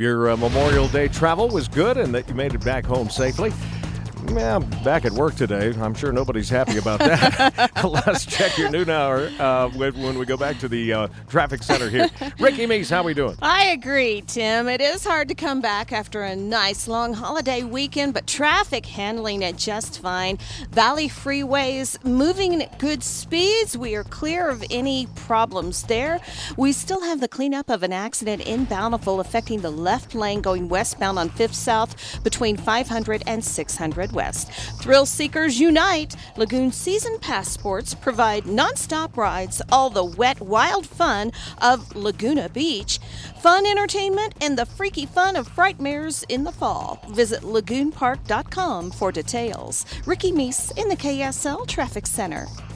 your Memorial Day travel was good and that you made it back home safely. Yeah, I'm back at work today. I'm sure nobody's happy about that. Let's check your noon hour when we go back to the traffic center here. Ricky Meese, how we doing? I agree, Tim. It is hard to come back after a nice long holiday weekend, but traffic handling it just fine. Valley freeways moving at good speeds. We are clear of any problems there. We still have the cleanup of an accident in Bountiful affecting the left lane going westbound on 5th South between 500 and 600 West. Thrill seekers unite. Lagoon Season Passports provide nonstop rides, all the wet, wild fun of Laguna Beach. Fun entertainment and the freaky fun of Frightmares in the fall. Visit lagoonpark.com for details. Ricky Meese in the KSL Traffic Center.